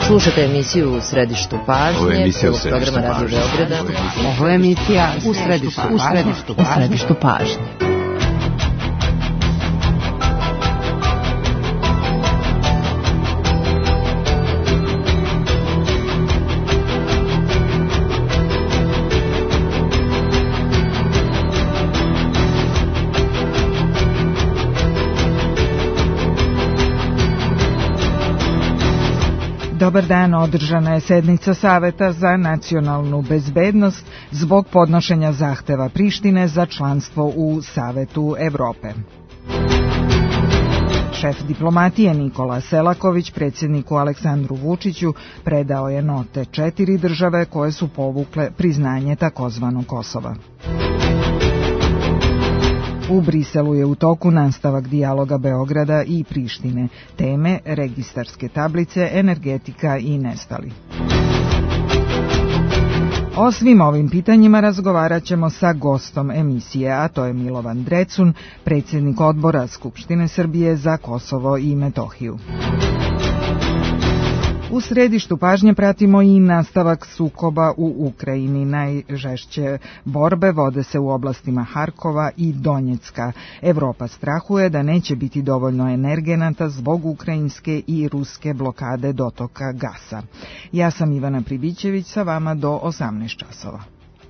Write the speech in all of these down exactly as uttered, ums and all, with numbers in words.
Slušajte emisiju U središtu pažnje. Ovo je emisija U središtu programa Radio Beograda. Ovo je emisija U središtu pažnje. U središtu pažnje. Dobar dan, održana je sednica Saveta za nacionalnu bezbednost zbog podnošenja zahteva Prištine za članstvo u Savetu Evrope. Šef diplomatije Nikola Selaković predsjedniku Aleksandru Vučiću predao je note četiri države koje su povukle priznanje takozvanog Kosova. U Briselu je u toku nastavak dijaloga Beograda i Prištine, teme registarske tablice, energetika i nestali. O svim ovim pitanjima razgovarat ćemo sa gostom emisije, a to je Milovan Drecun, predsjednik odbora Skupštine Srbije za Kosovo i Metohiju. U središtu pažnje pratimo i nastavak sukoba u Ukrajini. Najžešće borbe vode se u oblastima Harkova i Donjecka. Evropa strahuje da neće biti dovoljno energenata zbog ukrajinske i ruske blokade dotoka gasa. Ja sam Ivana Pribićević, sa vama do osamnaest časova.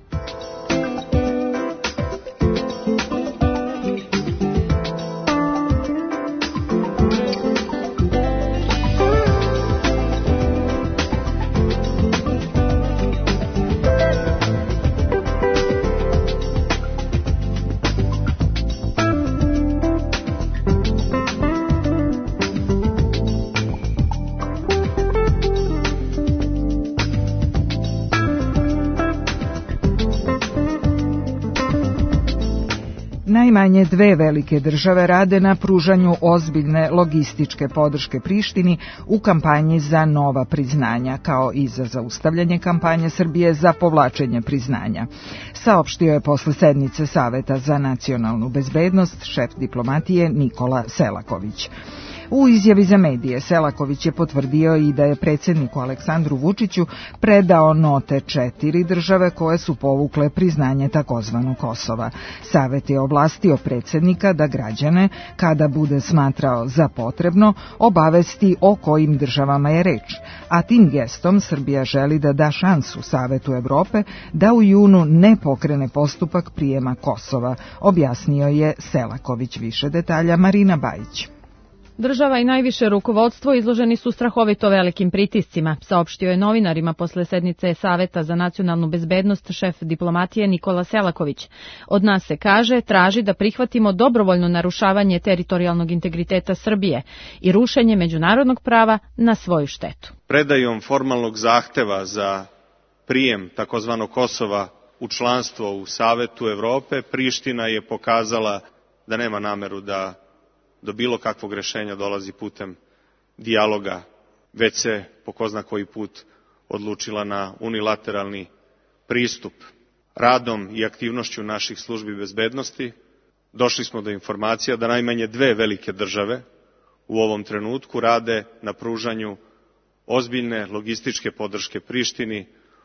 Najmanje dve velike države rade na pružanju ozbiljne logističke podrške Prištini u kampanji za nova priznanja, kao i za zaustavljanje kampanje Srbije za povlačenje priznanja. Saopštio je posle sednice Saveta za nacionalnu bezbednost šef diplomatije Nikola Selaković. U izjavi za medije Selaković je potvrdio i da je predsjedniku Aleksandru Vučiću predao note četiri države koje su povukle priznanje takozvanog Kosova. Savet je ovlastio predsjednika da građane, kada bude smatrao za potrebno, obavesti o kojim državama je reč, a tim gestom Srbija želi da da šansu Savetu Evrope da u junu ne pokrene postupak prijema Kosova, objasnio je Selaković. Više detalja Marina Bajić. Država i najviše rukovodstvo izloženi su strahovito velikim pritiscima, saopštio je novinarima posle sednice Saveta za nacionalnu bezbednost šef diplomatije Nikola Selaković. Od nas se kaže, traži da prihvatimo dobrovoljno narušavanje teritorijalnog integriteta Srbije i rušenje međunarodnog prava na svoju štetu. Predajom formalnog zahteva za prijem takozvanog Kosova u članstvo u Savetu Evrope, Priština je pokazala da nema nameru da do bilo kakvog rešenja dolazi putem dijaloga, već se po ko zna koji put odlučila na unilateralni pristup. Radom i aktivnošću naših službi bezbednosti došli smo do informacija da najmanje dve velike države u ovom trenutku rade na pružanju ozbiljne logističke podrške Prištini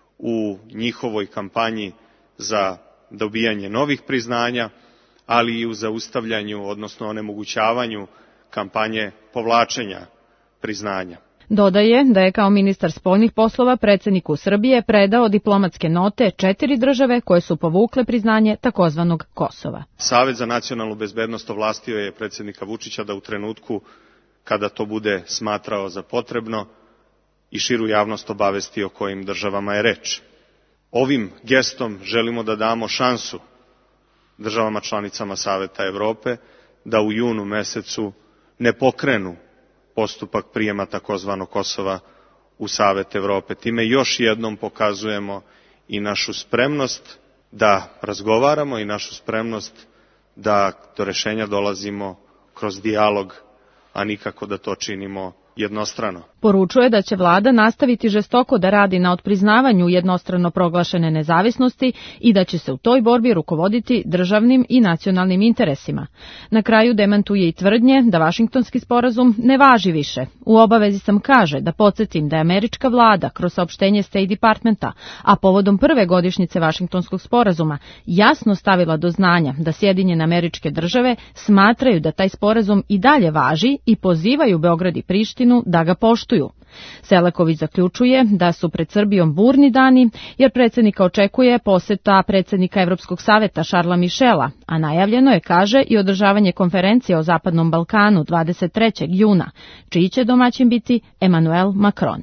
u njihovoj kampanji za dobijanje novih priznanja, ali i u zaustavljanju, odnosno onemogućavanju kampanje povlačenja priznanja. Dodaje da je kao ministar spoljnih poslova predsjedniku Srbije predao diplomatske note četiri države koje su povukle priznanje takozvanog Kosova. Savet za nacionalnu bezbednost ovlastio je predsjednika Vučića da u trenutku kada to bude smatrao za potrebno i širu javnost obavesti o kojim državama je reč. Ovim gestom želimo da damo šansu državama članicama Saveta Evrope da u junu mesecu ne pokrenu postupak prijema takozvanog Kosova u Savet Evrope. Time još jednom pokazujemo i našu spremnost da razgovaramo i našu spremnost da do rešenja dolazimo kroz dijalog, a nikako da to činimo jednostrano. Poručuje da će vlada nastaviti žestoko da radi na otpriznavanju jednostrano proglašene nezavisnosti i da će se u toj borbi rukovoditi državnim i nacionalnim interesima. Na kraju demantuje i tvrdnje da Vašingtonski sporazum ne važi više. U obavezi sam kaže da podsjetim da je američka vlada kroz saopštenje State Departmenta, a povodom prve godišnjice Vašingtonskog sporazuma, jasno stavila do znanja da Sjedinjene Američke Države smatraju da taj sporazum i dalje važi i pozivaju Beograd i Prištinu da ga poštuju. Selaković zaključuje da su pred Srbijom burni dani, jer predsjednika očekuje poseta predsjednika Evropskog saveta Šarla Mišela, a najavljeno je, kaže, i održavanje konferencije o Zapadnom Balkanu dvadeset trećeg juna, čiji će domaćin biti Emmanuel Macron.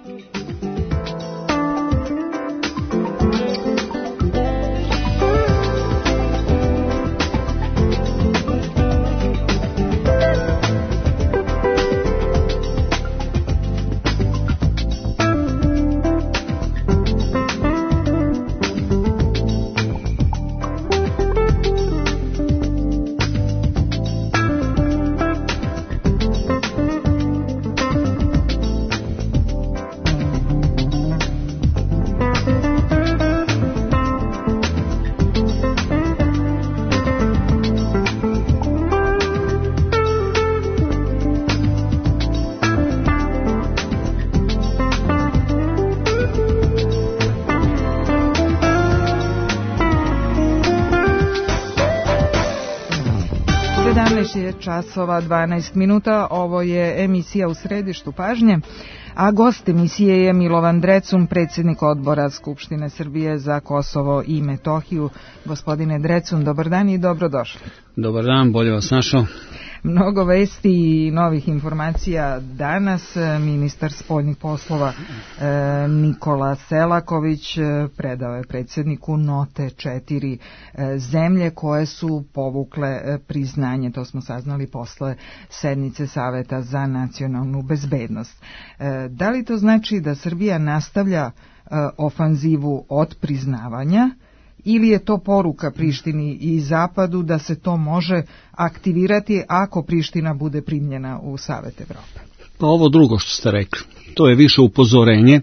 Časova dvanaest minuta, ovo je emisija U središtu pažnje, a gost emisije je Milovan Drecun, predsjednik odbora Skupštine Srbije za Kosovo i Metohiju. Gospodine Drecun, dobar dan i dobrodošli. Dobar dan, bolje vas našao. Mnogo vesti i novih informacija danas. Ministar spoljnih poslova e, Nikola Selaković predao je predsjedniku note četiri e, zemlje koje su povukle e, priznanje. To smo saznali posle sednice Saveta za nacionalnu bezbednost. E, da li to znači da Srbija nastavlja e, ofanzivu od priznavanja, ili je to poruka Prištini i Zapadu da se to može aktivirati ako Priština bude primljena u Savet Evrope? Pa ovo drugo što ste rekli, to je više upozorenje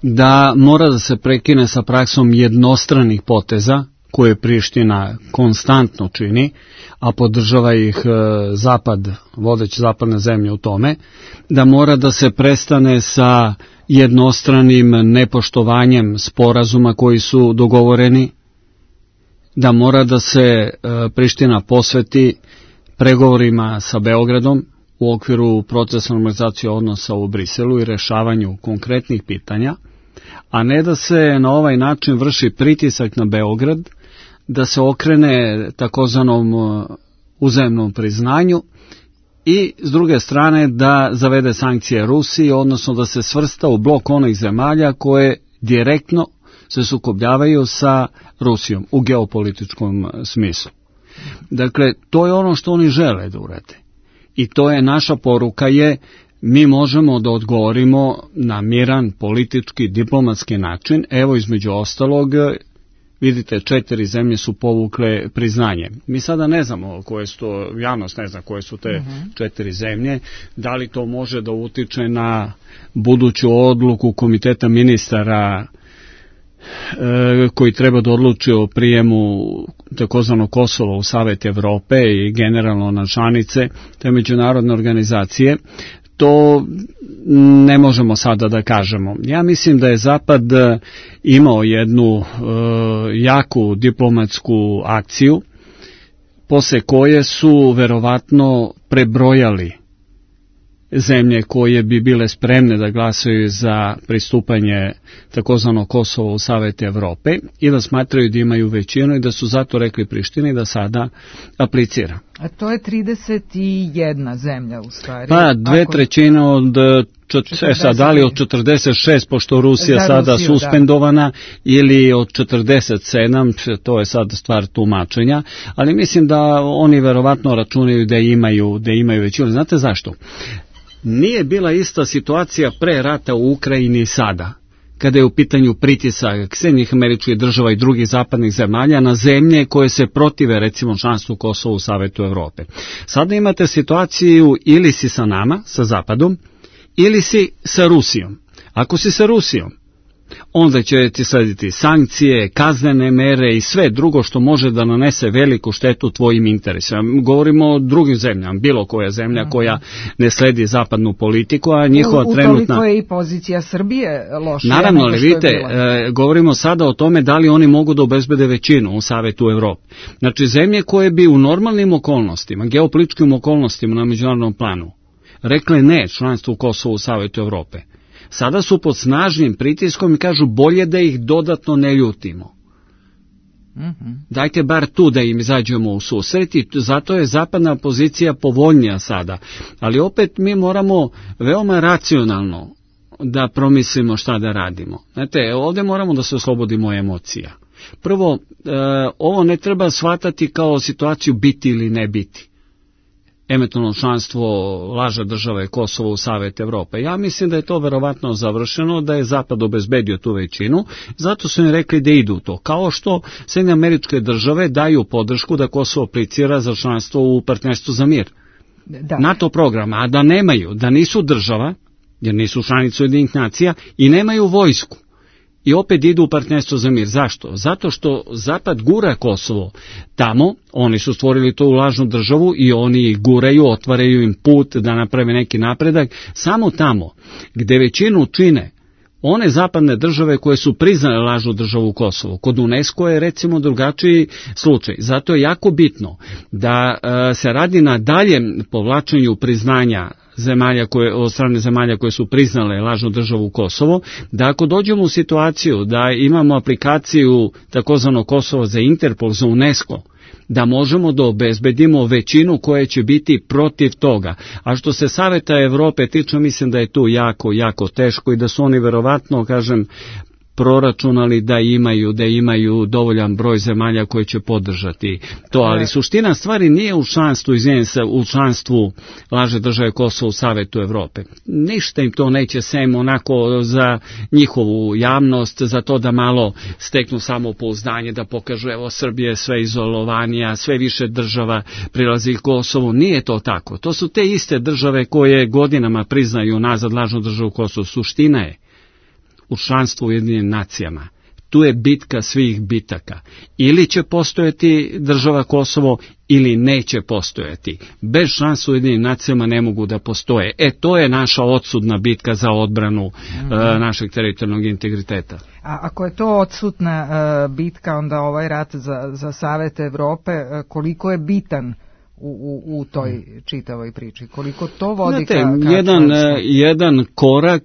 da mora da se prekine sa praksom jednostranih poteza koje Priština konstantno čini, a podržava ih Zapad, vodeće zapadne zemlje u tome, da mora da se prestane sa jednostranim nepoštovanjem sporazuma koji su dogovoreni, da mora da se e, Priština posveti pregovorima sa Beogradom u okviru procesa normalizacije odnosa u Briselu i rešavanju konkretnih pitanja, a ne da se na ovaj način vrši pritisak na Beograd, da se okrene takozvanom uzajamnom priznanju i s druge strane da zavede sankcije Rusiji, odnosno da se svrsta u blok onih zemalja koje direktno se sukobljavaju sa Rusijom u geopolitičkom smislu. Dakle, to je ono što oni žele da urade. I to je naša poruka je, mi možemo da odgovorimo na miran, politički, diplomatski način. Evo, između ostalog, vidite, četiri zemlje su povukle priznanje. Mi sada ne znamo koje su to, javnost ne zna koje su te uh-huh. četiri zemlje, da li to može da utiče na buduću odluku Komiteta ministara koji treba da odluči o prijemu takozvanog Kosova u Savet Evrope i generalno na članice te međunarodne organizacije. To ne možemo sada da kažemo. Ja mislim da je Zapad imao jednu e, jaku diplomatsku akciju, posle koje su verovatno prebrojali zemlje koje bi bile spremne da glasaju za pristupanje takozvanog Kosova u Savet Evrope i da smatraju da imaju većinu i da su zato rekli Prištini da sada aplicira. A to je trideset jedna zemlja u stvari. Pa dve Ako... trećine od četrdeset, da li od četrdeset šest, pošto Rusija za sada Rusiju, suspendovana, da. Ili od četrdeset sedam, to je sad stvar tumačenja, ali mislim da oni verovatno računaju da imaju, da imaju većinu. Znate zašto? Nije bila ista situacija pre rata u Ukrajini sada, kada je u pitanju pritisak Sjedinjenih Američkih Država i drugih zapadnih zemalja na zemlje koje se protive recimo članstvu Kosova u Savetu Evrope. Sada imate situaciju ili si sa nama, sa Zapadom, ili si sa Rusijom. Ako si sa Rusijom, onda će ti slediti sankcije, kaznene mere i sve drugo što može da nanese veliku štetu tvojim interesima. Govorimo o drugim zemljama, bilo koja zemlja koja ne sledi zapadnu politiku, a njihova u, u trenutna... Utoliko je i pozicija Srbije lošija. Naravno, ali vidite, e, govorimo sada o tome da li oni mogu da obezbede većinu u Savetu Evrope. Znači, zemlje koje bi u normalnim okolnostima, geopolitičkim okolnostima na međunarodnom planu, rekle ne članstvu Kosova u Savetu Evrope, sada su pod snažnim pritiskom i kažu bolje da ih dodatno ne ljutimo. Mm-hmm. Dajte bar tu da im izađemo u susret i zato je zapadna pozicija povoljnija sada. Ali opet mi moramo veoma racionalno da promislimo šta da radimo. Znate, ovdje moramo da se oslobodimo emocija. Prvo, e, ovo ne treba shvatati kao situaciju biti ili ne biti. Eventualno članstvo lažne države Kosovo u Savet Evrope. Ja mislim da je to verovatno završeno, da je Zapad obezbedio tu većinu, zato su im rekli da idu to. Kao što Sjedinjene Američke Države daju podršku da Kosovo aplicira za članstvo u partnerstvu za mir. Da. NATO programa, a da nemaju, da nisu država, jer nisu članice Ujedinjenih nacija i nemaju vojsku. I opet idu u partnerstvo za mir. Zašto? Zato što Zapad gura Kosovo tamo, oni su stvorili tu lažnu državu i oni ih guraju, otvaraju im put da naprave neki napredak, samo tamo gde većinu čine one zapadne države koje su priznale lažnu državu u Kosovu. Kod UNESCO je recimo drugačiji slučaj. Zato je jako bitno da e, se radi na daljem povlačenju priznanja zemalja koje, od strane zemalja koje su priznale lažnu državu u Kosovo, da ako dođemo u situaciju da imamo aplikaciju takozvano Kosovo za Interpol, za UNESCO, da možemo da obezbedimo većinu koja će biti protiv toga. A što se Saveta Evrope tiče, mislim da je tu jako, jako teško i da su oni verovatno, kažem, proračunali da imaju, da imaju dovoljan broj zemalja koje će podržati to, ali suština stvari nije u članstvu, izvinim se, u članstvu lažne države Kosovo u Savetu Evrope. Ništa im to neće, sem onako za njihovu javnost, za to da malo steknu samopouzdanje, da pokažu evo Srbije sve izolovanija, sve više država prilazi Kosovu. Nije to tako. To su te iste države koje godinama priznaju nazad lažnu državu Kosovo. Suština je u članstvu u Ujedinjenim nacijama. Tu je bitka svih bitaka. Ili će postojati država Kosovo, ili neće postojati. Bez članstva u Ujedinjenim nacijama ne mogu da postoje. E, to je naša odsudna bitka za odbranu mm-hmm. e, našeg teritorijalnog integriteta. A ako je to odsutna e, bitka, onda ovaj rat za, za Savet Evrope, e, koliko je bitan U, u, u toj čitavoj priči? Koliko to vodi Znate, ka, ka jedan, jedan korak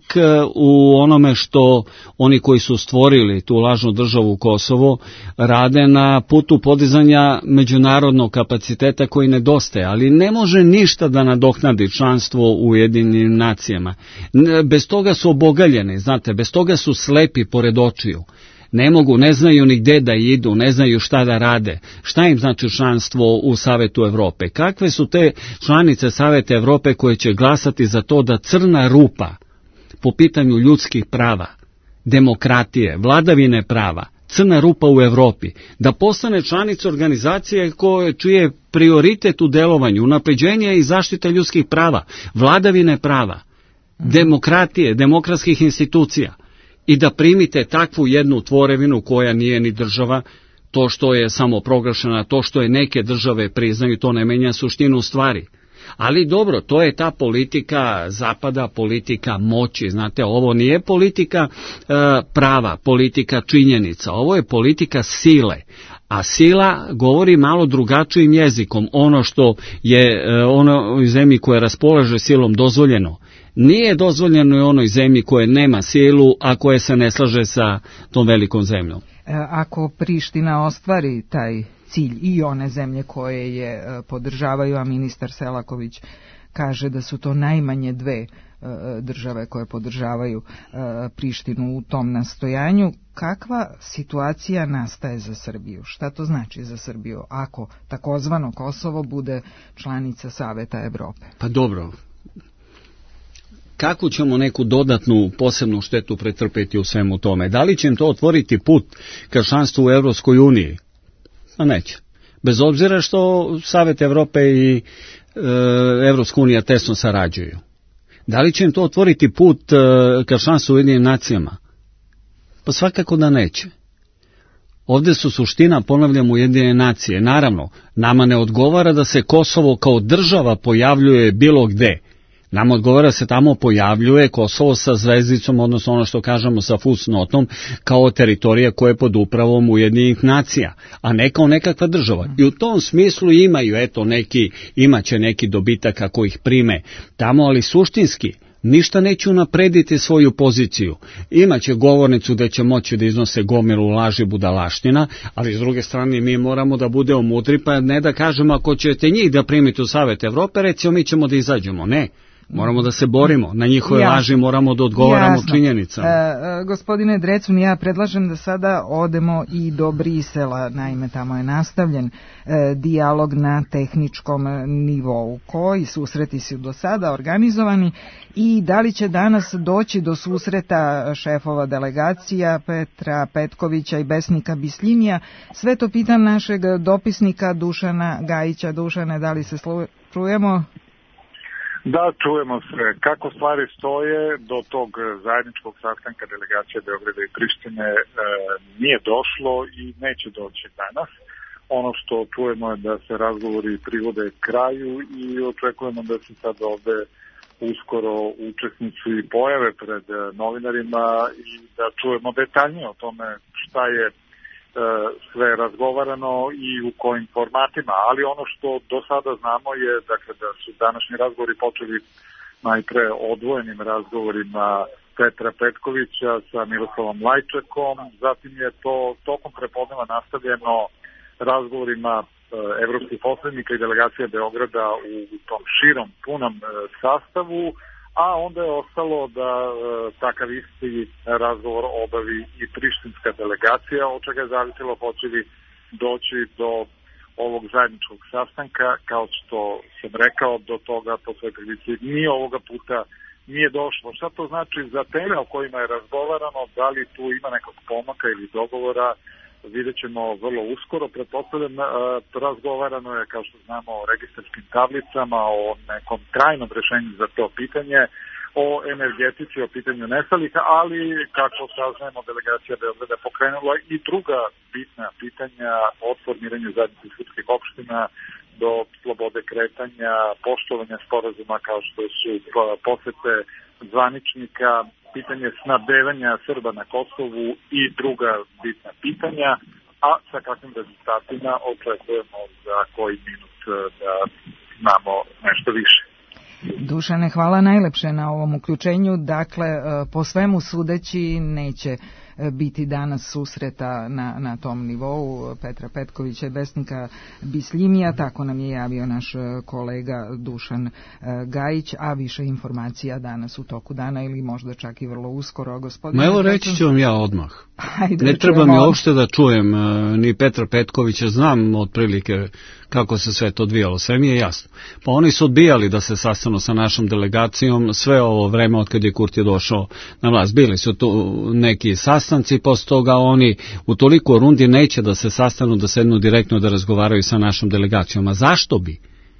u onome što oni koji su stvorili tu lažnu državu Kosovo rade na putu podizanja međunarodnog kapaciteta koji nedostaje, ali ne može ništa da nadoknadi članstvo u Ujedinjenim nacijama. Bez toga su obogaljeni, znate, bez toga su slepi pored očiju. Ne mogu, ne znaju ni gde da idu, ne znaju šta da rade. Šta im znači članstvo u Savetu Evrope? Kakve su te članice Saveta Evrope koje će glasati za to da crna rupa po pitanju ljudskih prava, demokratije, vladavine prava, crna rupa u Evropi, da postane članica organizacije koje čije prioritet u delovanju, unapređenje i zaštita ljudskih prava, vladavine prava, demokratije, demokratskih institucija, i da primite takvu jednu tvorevinu koja nije ni država, to što je samo proglašena, to što je neke države priznaju, to ne menja suštinu stvari. Ali dobro, to je ta politika Zapada, politika moći, znate, ovo nije politika e, prava, politika činjenica, ovo je politika sile. A sila govori malo drugačijim jezikom. Ono što je e, ono u zemlji koja raspolaže silom dozvoljeno, nije dozvoljeno i onoj zemlji koje nema silu, a koje se ne slaže sa tom velikom zemljom. Ako Priština ostvari taj cilj i one zemlje koje je podržavaju, a ministar Selaković kaže da su to najmanje dve države koje podržavaju Prištinu u tom nastojanju, kakva situacija nastaje za Srbiju? Šta to znači za Srbiju ako takozvano Kosovo bude članica Saveta Evrope? Pa dobro, kako ćemo neku dodatnu posebnu štetu pretrpeti u svemu tome? Da li će im to otvoriti put ka članstvu u Evropskoj uniji? Pa neće. Bez obzira što Savet Evrope i e, Evropska unija tesno sarađuju. Da li će im to otvoriti put uh, ka članstvu u Ujedinjenim nacijama? Pa svakako da neće. Ovdje su suština, ponavljam, Ujedinjene nacije. Naravno, nama ne odgovara da se Kosovo kao država pojavljuje bilo gde. Nama odgovara se tamo pojavljuje Kosovo sa zvezdicom, odnosno ono što kažemo sa fusnotom, kao teritorija koja je pod upravom Ujedinjenih nacija, a ne kao nekakva država. I u tom smislu imaju, eto, neki, imaće neki dobitak ako ih prime tamo, ali suštinski ništa neće unaprediti svoju poziciju. Imaće govornicu da će moći da iznose gomilu laži budalaština, ali s druge strane mi moramo da budemo mudri, pa ne da kažemo ako ćete njih da primite u Savet Evrope, recimo mi ćemo da izađemo. Ne. Moramo da se borimo, na njihove ja. laži moramo da odgovaramo Jasno. činjenicama. E, e, gospodine Drecun, ja predlažem da sada odemo i do Brisela, naime tamo je nastavljen e, dijalog na tehničkom nivou, koji susreti su do sada organizovani i da li će danas doći do susreta šefova delegacija Petra Petkovića i Besnika Bisljimija, sve to pitam našeg dopisnika Dušana Gajića. Dušane, da li se čujemo? Da, čujemo se. Kako stvari stoje, do tog zajedničkog sastanka delegacije Beograda i Prištine e, nije došlo i neće doći danas. Ono što čujemo je da se razgovori privode kraju i očekujemo da se sad ovde uskoro učesnici pojave pred novinarima i da čujemo detaljnije o tome šta je sve razgovarano i u kojim formatima, ali ono što do sada znamo je dakle, da su današnji razgovori počeli najpre odvojenim razgovorima Petra Petkovića sa Miroslavom Lajčekom, zatim je to tokom prepodneva nastavljeno razgovorima e, evropskih posrednika i delegacija Beograda u tom širom, punom e, sastavu, a onda je ostalo da e, takav isti razgovor obavi i prištinska delegacija, od čega je zavisilo hoće li doći do ovog zajedničkog sastanka, kao što sam rekao, do toga po svoj prilici ni ovoga puta nije došlo. Šta to znači za teme o kojima je razgovarano, da li tu ima nekog pomaka ili dogovora, vidjet ćemo vrlo uskoro. Pretpostavljam, razgovarano je, kao što znamo, o registarskim tablicama, o nekom trajnom rešenju za to pitanje, o energetici, o pitanju nestalih, ali, kako saznajemo, delegacija Beograda pokrenula i druga bitna pitanja od formiranju zajedničkih sudskih opština do slobode kretanja, poštovanja sporazuma kao što su posete zvaničnika, pitanje snabdevanja Srba na Kosovu i druga bitna pitanja, a sa kakvim rezultatima očekujemo za koji minut da znamo nešto više. Dušane, hvala najlepše na ovom uključenju. Dakle, po svemu sudeći neće biti danas susreta na, na tom nivou Petra Petkovića i Besnika Bisljimija, tako nam je javio naš kolega Dušan Gajić, a više informacija danas u toku dana ili možda čak i vrlo uskoro. Ma evo reći ću vam ja odmah. Ajde, ne treba mi uopšte da čujem ni Petra Petkovića, znam otprilike kako se sve to odvijalo, sve mi je jasno. Pa oni su odbijali da se sastanu sa našom delegacijom sve ovo vreme od kad je Kurti došao na vlast. Bili su tu neki sastanci, posle toga oni u toliko rundi neće da se sastanu, da sednu direktno da razgovaraju sa našom delegacijom. A zašto bi?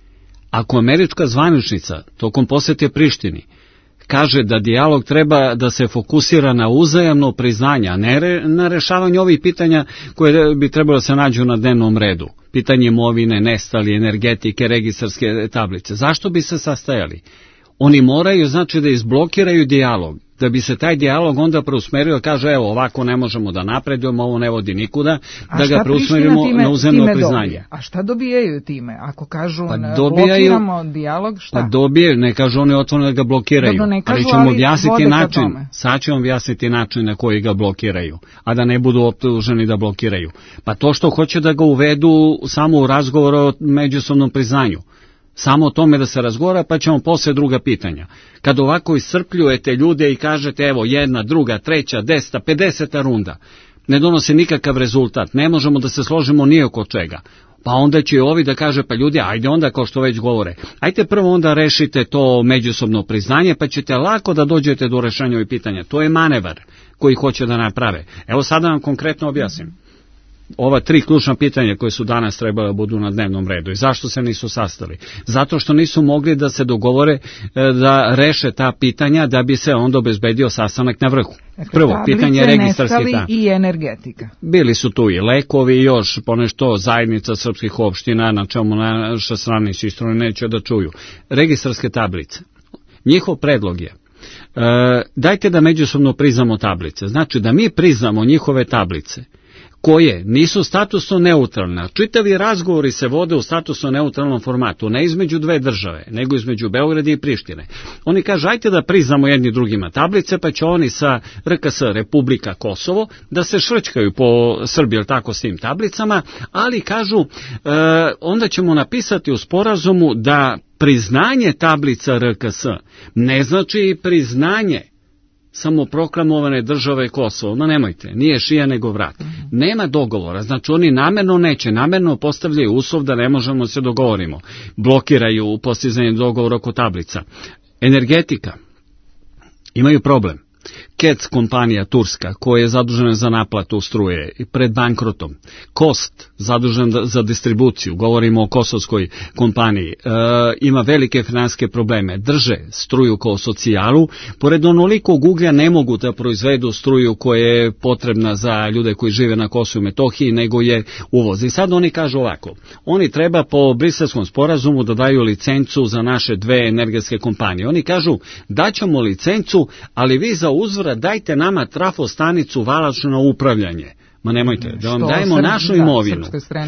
Ako američka zvaničnica tokom posete Prištini kaže da dijalog treba da se fokusira na uzajamno priznanje, a ne re, na rešavanje ovih pitanja koje bi trebalo da se nađu na dnevnom redu. Pitanje imovine, nestali, energetike, registarske tablice. Zašto bi se sastajali? Oni moraju, znači, da izblokiraju dijalog, da bi se taj dijalog onda preusmerio, kaže, evo, ovako ne možemo da napredujemo, ovo ne vodi nikuda, da ga preusmerimo time, na uzemno priznanje. Dobije? A šta dobijaju time? Ako kažu, pa dobijaju, blokiramo dijalog, šta? Pa dobije, ne kažu oni otvoreno da ga blokiraju, Dobro, ne kažu, ali ćemo objasniti način, sad ćemo objasniti način na koji ga blokiraju, a da ne budu optuženi da blokiraju. Pa to što hoće da ga uvedu samo u razgovor o međusobnom priznanju, samo o tome da se razgovara, pa ćemo posle druga pitanja. Kad ovako iscrpljujete ljude i kažete evo jedna, druga, treća, deseta, pedeseta runda, ne donose nikakav rezultat, ne možemo da se složimo ni oko čega, pa onda će ovi da kaže pa ljudi, ajde onda kao što već govore, ajte prvo onda rešite to međusobno priznanje, pa ćete lako da dođete do rešenja ovih pitanja. To je manevar koji hoće da naprave. Evo sada vam konkretno objasnim. ova tri ključna pitanja koje su danas trebale da budu na dnevnom redu. I zašto se nisu sastali? Zato što nisu mogli da se dogovore da reše ta pitanja da bi se onda obezbedio sastanak na vrhu. Prvo, pitanje registarske tablice i energetika. Bili su tu i lekovi i još ponešto zajednica srpskih opština, na čemu naša strana i sistrovi neće da čuju. Registarske tablice. Njihov predlog je, e, dajte da međusobno priznamo tablice. Znači da mi priznamo njihove tablice koje nisu statusno neutralne. Čitavi razgovori se vode u statusno neutralnom formatu, ne između dve države, nego između Beograda i Prištine. Oni kažu, ajte da priznamo jedni drugima tablice, pa će oni sa R K S, Republika Kosovo, da se švrćkaju po Srbiji, ili tako, s tim tablicama, ali kažu, e, onda ćemo napisati u sporazumu da priznanje tablica R K S ne znači priznanje samoproklamovane države Kosovo. No nemojte, nije šija nego vrat. Nema dogovora, znači oni namerno neće, namerno postavljaju uslov da ne možemo se dogovorimo. Blokiraju postizanje dogovora oko tablica. Energetika. Imaju problem. K E C kompanija turska koja je zadužena za naplatu struje i pred bankrotom. Kost zadužen za distribuciju, govorimo o kosovskoj kompaniji, e, ima velike financijske probleme, drže struju kao socijalu, pored onolikog uglja ne mogu da proizvedu struju koja je potrebna za ljude koji žive na Kosovu i Metohiji, nego je uvoz. I sad oni kažu ovako, oni treba po Briselskom sporazumu da daju licencu za naše dve energetske kompanije. Oni kažu, daćemo licencu, ali vi za uzvrat dajte nama trafostanicu Valaču na upravljanje. Ma nemojte, da vam dajemo Srb, našu da, imovinu.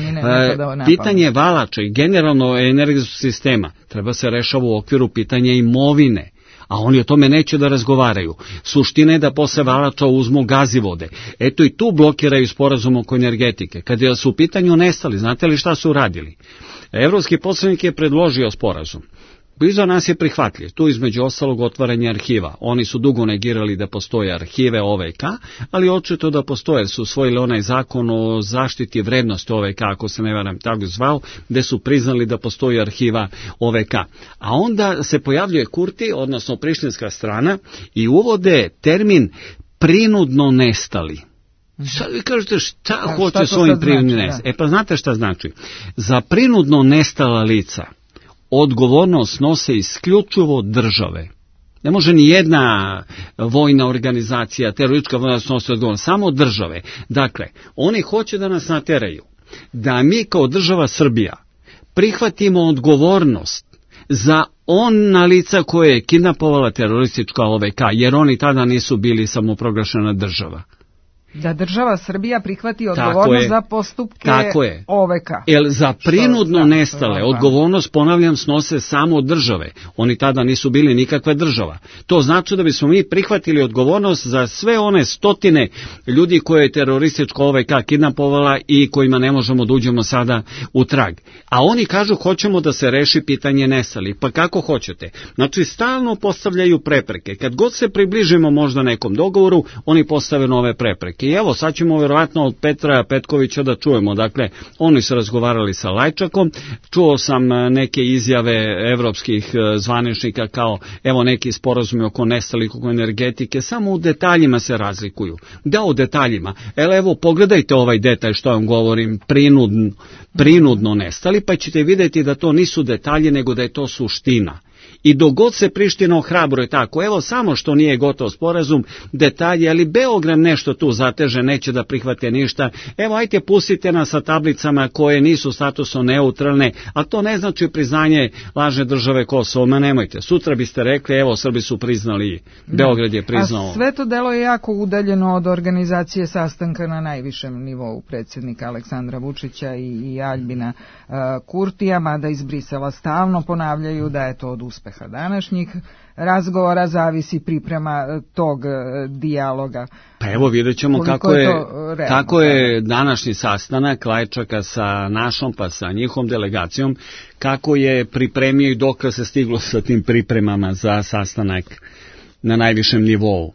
E, pitanje Valača i generalno energetskog sistema treba se rešava u okviru pitanja imovine. A oni o tome neće da razgovaraju. Suština je da posle Valača uzmu gazivode. Eto i tu blokiraju sporazum oko energetike. Kada su u pitanju nestali, znate li šta su radili? Evropski poslanik je predložio sporazum. Blizu nas je prihvatljiv, tu između ostalog otvaranje arhiva. Oni su dugo negirali da postoje arhive O V K, ali očito da postoje, su usvojili onaj zakon o zaštiti vrednosti O V K, ako se ne varam tako zvao, gde su priznali da postoji arhiva O V K. A onda se pojavljuje Kurti, odnosno prištinska strana, i uvode termin prinudno nestali. Sad vi kažete šta A, hoće svojim prinudnim znači, nestali. E pa znate šta znači? Za prinudno nestala lica odgovornost nose isključivo države. Ne može ni jedna vojna organizacija, teroristička vojna snosi odgovornost, samo države. Dakle, oni hoće da nas nateraju da mi kao država Srbija prihvatimo odgovornost za ona lica koje je kidnapovala teroristička O V K, jer oni tada nisu bili samoproglašena država. Da država Srbija prihvati odgovornost za postupke O V K. Jer za prinudno nestale odgovornost, ponavljam, snose samo države. Oni tada nisu bili nikakva država. To znači da bismo mi prihvatili odgovornost za sve one stotine ljudi koje je teroristička O V K kidnapovala i kojima ne možemo da uđemo sada u trag. A oni kažu hoćemo da se reši pitanje nestalih. Pa kako hoćete? Znači stalno postavljaju prepreke. Kad god se približimo možda nekom dogovoru, oni postave nove prepreke. I evo, sad ćemo vjerovatno od Petra Petkovića da čujemo. Dakle, oni su razgovarali sa Lajčakom, čuo sam neke izjave evropskih zvaničnika kao, evo, neki sporazumi oko nestalih, oko energetike, samo u detaljima se razlikuju. Da, u detaljima. Ele, evo, pogledajte ovaj detalj što vam govorim, prinudno, prinudno nestali, pa ćete vidjeti da to nisu detalji, nego da je to suština. I dok god se Priština ohrabruje tako, evo samo što nije gotov sporazum, detalje, ali Beograd nešto tu zateže, neće da prihvate ništa, evo ajte pustite nas sa tablicama koje nisu statusno neutralne, a to ne znači priznanje lažne države Kosovo, ma nemojte, sutra biste rekli, evo Srbi su priznali, Beograd je priznao. A sve to delo je jako udaljeno od organizacije sastanka na najvišem nivou predsjednika Aleksandra Vučića i, i Aljbina uh, Kurtija, mada iz Brisela stalno ponavljaju da je to od uspeha današnjih razgovora zavisi priprema tog dijaloga. Pa evo vidjet ćemo kako je, je kako je današnji sastanak Lajčaka sa našom pa sa njihovom delegacijom, kako je pripremio i dok se stiglo sa tim pripremama za sastanak na najvišem nivou.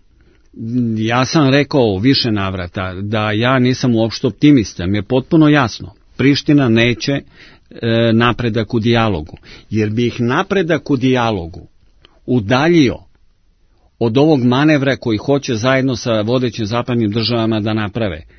Ja sam rekao u više navrata da ja nisam uopšte optimista, mi je potpuno jasno. Priština neće e, napredak u dijalogu, jer bi ih napredak u dijalogu udaljio od ovog manevra koji hoće zajedno sa vodećim zapadnim državama da naprave.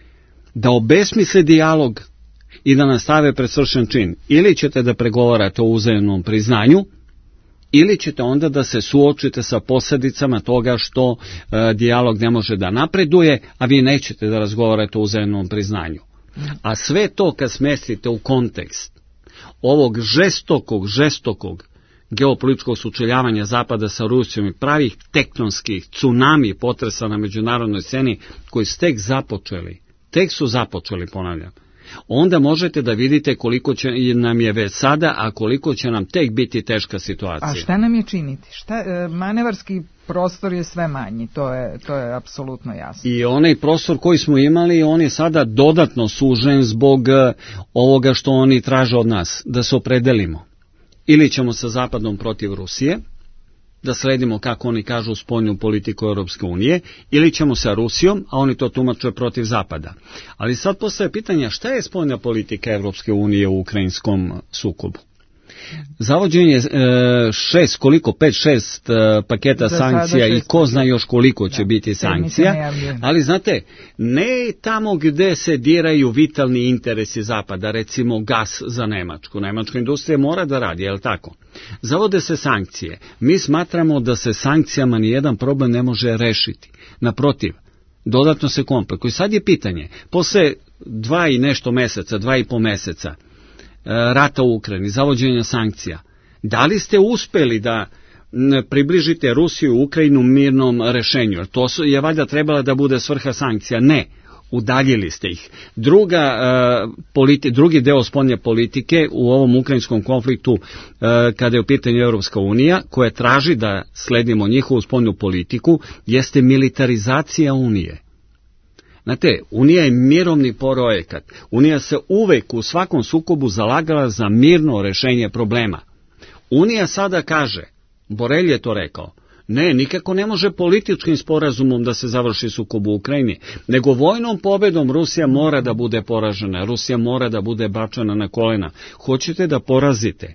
da obesmisle dijalog i da nastave pred svršen čin. Ili ćete da pregovarate o uzajamnom priznanju, ili ćete onda da se suočite sa posljedicama toga što e, dijalog ne može da napreduje, a vi nećete da razgovarate o uzajamnom priznanju. A sve to kad smestite u kontekst ovog žestokog, žestokog geopolitičkog sučeljavanja Zapada sa Rusijom i pravih tektonskih tsunami potresa na međunarodnoj sceni koji su tek započeli, tek su započeli, ponavljam, onda možete da vidite koliko će nam je već sada, a koliko će nam tek biti teška situacija. A šta nam je činiti? Šta, manevarski prostor je sve manji, to je, to je apsolutno jasno. I onaj prostor koji smo imali, on je sada dodatno sužen zbog ovoga što oni traže od nas, da se opredelimo. Ili ćemo sa Zapadom protiv Rusije, da sledimo, kako oni kažu, spoljnu politiku Europske unije, ili ćemo sa Rusijom, a oni to tumače protiv Zapada. Ali sad postaje pitanja šta je spoljna politika Europske unije u ukrajinskom sukobu. Zavođenje e, šest, koliko, pet, šest e, paketa za sankcija i ko zna još koliko će da, biti sankcija, ali znate, ne tamo gde se diraju vitalni interesi Zapada, recimo gas za Nemačku. Nemačka industrija mora da radi, je li tako? Zavode se sankcije. Mi smatramo da se sankcijama nijedan problem ne može rešiti. Naprotiv, dodatno se komplikuje. Sad je pitanje, posle dva i nešto meseca, dva i po meseca, rata u Ukrajini, zavođenja sankcija. Da li ste uspeli da približite Rusiju i Ukrajinu mirnom rešenju? Jer to je valjda trebala da bude svrha sankcija. Ne, udaljili ste ih. Druga, politi, drugi deo spoljne politike u ovom ukrajinskom konfliktu, kada je u pitanju Europska unija, koja traži da sledimo njihovu spoljnu politiku, jeste militarizacija Unije. Znate, Unija je mirovni projekat. Unija se uvek u svakom sukobu zalagala za mirno rešenje problema. Unija sada kaže, Borelj je to rekao, ne, nikako ne može političkim sporazumom da se završi sukob u Ukrajini, nego vojnom pobedom Rusija mora da bude poražena, Rusija mora da bude bačena na kolena. Hoćete da porazite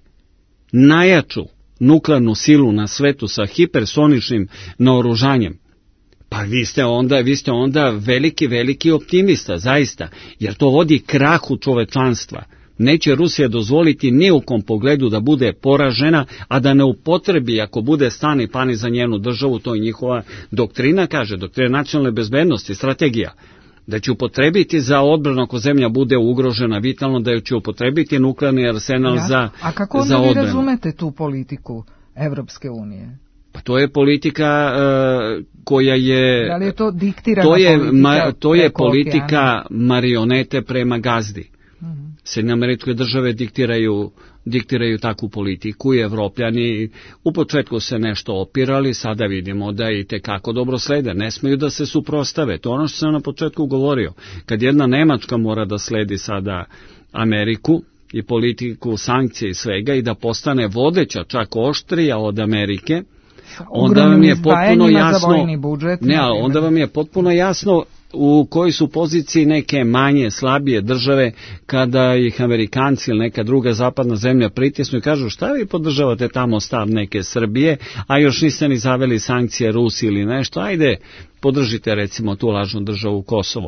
najjaču nuklearnu silu na svetu sa hipersoničnim naoružanjem? Pa vi ste onda, vi ste onda veliki, veliki optimista, zaista, jer to vodi krahu čovečanstva. Neće Rusija dozvoliti ni u kom pogledu da bude poražena, a da ne upotrebi, ako bude stani i pani za njenu državu, to je njihova doktrina, kaže, doktrina nacionalne bezbednosti, strategija, da će upotrebiti za odbranu ako zemlja bude ugrožena vitalno, da će upotrebiti nuklearni arsenal ja. za odbranu. A kako onda vi razumete tu politiku Evropske unije? Pa to je politika uh, koja je... Da li je to diktirana to je, politika? Ma, to je politika marionete prema gazdi. Uh-huh. Sjedinjene Američke Države diktiraju, diktiraju takvu politiku i Evropljani u početku se nešto opirali, sada vidimo da i tekako dobro slede. Ne smeju da se suprostave. To je ono što sam na početku govorio. Kad jedna Nemačka mora da sledi sada Ameriku i politiku sankcije i svega i da postane vodeća, čak oštrija od Amerike, onda vam je potpuno jasno, budžet, ne, onda vam je potpuno jasno u kojoj su poziciji neke manje, slabije države kada ih Amerikanci ili neka druga zapadna zemlja pritisnu i kažu šta vi podržavate tamo stav neke Srbije, a još niste ni zaveli sankcije Rusiji ili nešto, ajde podržite recimo tu lažnu državu Kosovo.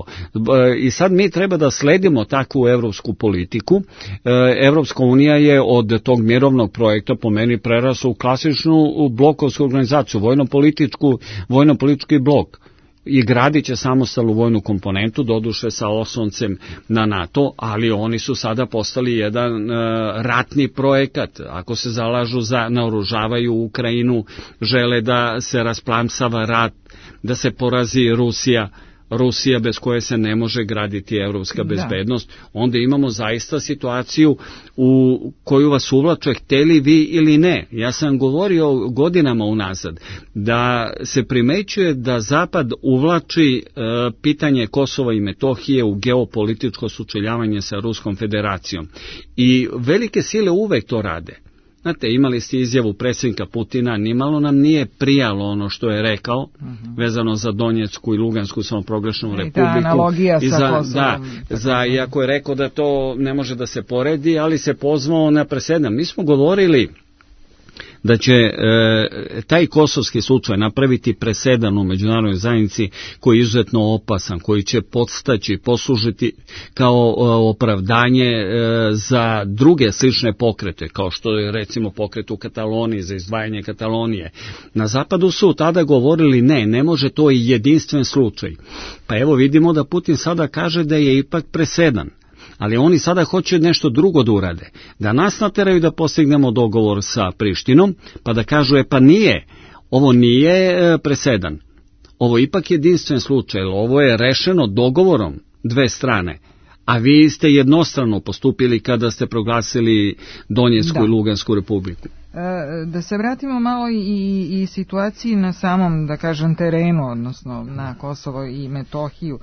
I sad mi treba da sledimo takvu evropsku politiku. Evropska unija je od tog mirovnog projekta po meni prerasla u klasičnu blokovsku organizaciju, vojno-političku, vojno-politički blok. I gradit će samostalnu vojnu komponentu, doduše sa osloncem na NATO, ali oni su sada postali jedan e, ratni projekat. Ako se zalažu za naoružavaju Ukrajinu, žele da se rasplamsava rat, da se porazi Rusija, Rusija bez koje se ne može graditi evropska bezbednost, onda imamo zaista situaciju u koju vas uvlače hteli vi ili ne. Ja sam govorio godinama unazad da se primećuje da Zapad uvlači e, pitanje Kosova i Metohije u geopolitičko sučeljavanje sa Ruskom federacijom. I velike sile uvek to rade. Znate, imali ste izjavu predsjednika Putina, nimalo nam nije prijalo ono što je rekao, uh-huh. vezano za Donjecku i Lugansku samoproglašenu republiku. I ta analogija i sa za, Kosovom. Da, za, iako je rekao da to ne može da se poredi, ali se pozvao na presedan. Mi smo govorili da će e, taj kosovski slučaj napraviti presedan u međunarodnoj zajednici koji je izuzetno opasan, koji će podstaći, poslužiti kao e, opravdanje e, za druge slične pokrete, kao što je recimo pokret u Kataloniji za izdvajanje Katalonije. Na zapadu su tada govorili ne, ne može, to je jedinstven slučaj. Pa evo vidimo da Putin sada kaže da je ipak presedan. Ali oni sada hoće nešto drugo da urade. Da nas nateraju da postignemo dogovor sa Prištinom, pa da kažu, e pa nije, ovo nije presedan. Ovo je ipak jedinstven slučaj, ovo je rešeno dogovorom dve strane. A vi ste jednostrano postupili kada ste proglasili Donjecku i Lugansku republiku. Da se vratimo malo i, i situaciji na samom, da kažem, terenu, odnosno na Kosovo i Metohiju.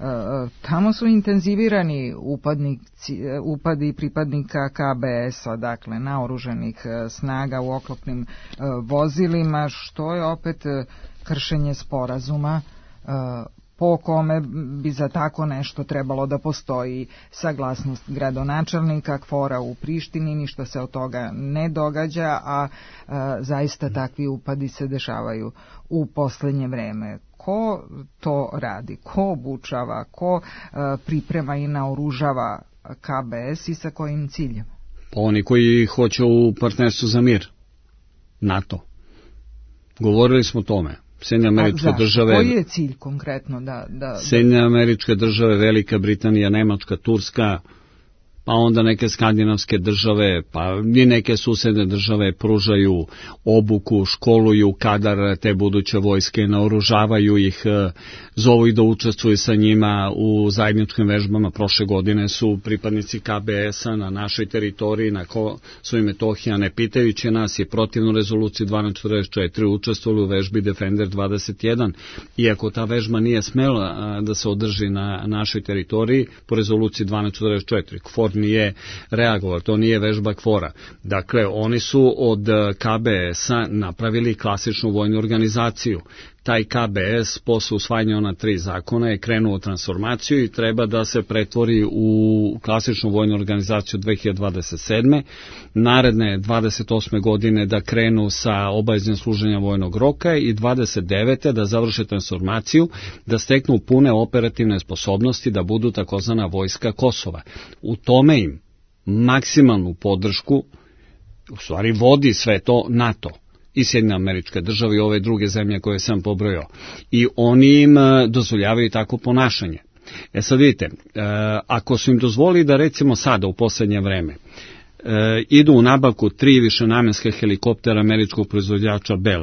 Tamo su intenzivirani upadnici, upadi pripadnika K B S-a, dakle naoružanih snaga u oklopnim vozilima, što je opet kršenje sporazuma po kome bi za tako nešto trebalo da postoji saglasnost gradonačelnika, kvora u Prištini, ništa se od toga ne događa, a, a zaista takvi upadi se dešavaju u poslednje vreme. Ko to radi? Ko obučava? Ko a, priprema i naoružava K B S i sa kojim ciljem? Oni koji hoće u partnerstvu za mir. NATO. Govorili smo o tome. Sjedinjene Američke države. Koji je cilj konkretno? Da, da, Sjedinjene Američke države, Velika Britanija, Nemačka, Turska, pa onda neke skandinavske države, pa i neke susedne države pružaju obuku, školuju kadar te buduće vojske, naoružavaju ih, zovu ih da učestvuju sa njima u zajedničkim vežbama. Prošle godine su pripadnici K B S-a na našoj teritoriji, na Kosovu i Metohiji, ne pitajući nas, je protivno rezoluciji dvanaest četrdeset četiri učestvovali u vežbi Defender dvadeset jedan, iako ta vežba nije smela da se održi na našoj teritoriji po rezoluciji dvanaest četrdeset četiri. KFOR nije reagovao, to nije vežba KFOR-a. Dakle, oni su od K B S-a napravili klasičnu vojnu organizaciju. Taj K B S posle usvajanja ona tri zakona je krenuo transformaciju i treba da se pretvori u klasičnu vojnu organizaciju dve hiljade dvadeset sedme. Naredne dvadeset osme godine da krenu sa obaveznim služenja vojnog roka i dvadeset devete da završe transformaciju, da steknu pune operativne sposobnosti da budu takozvana vojska Kosova. U tome im maksimalnu podršku, u stvari vodi sve to NATO i Sjedinjene Američke države i ove druge zemlje koje sam pobrojao. I oni im dozvoljavaju tako ponašanje. E sad vidite, ako su im dozvolili da recimo sada u poslednje vreme idu u nabavku tri višenamenske helikoptera američkog proizvođača Bell,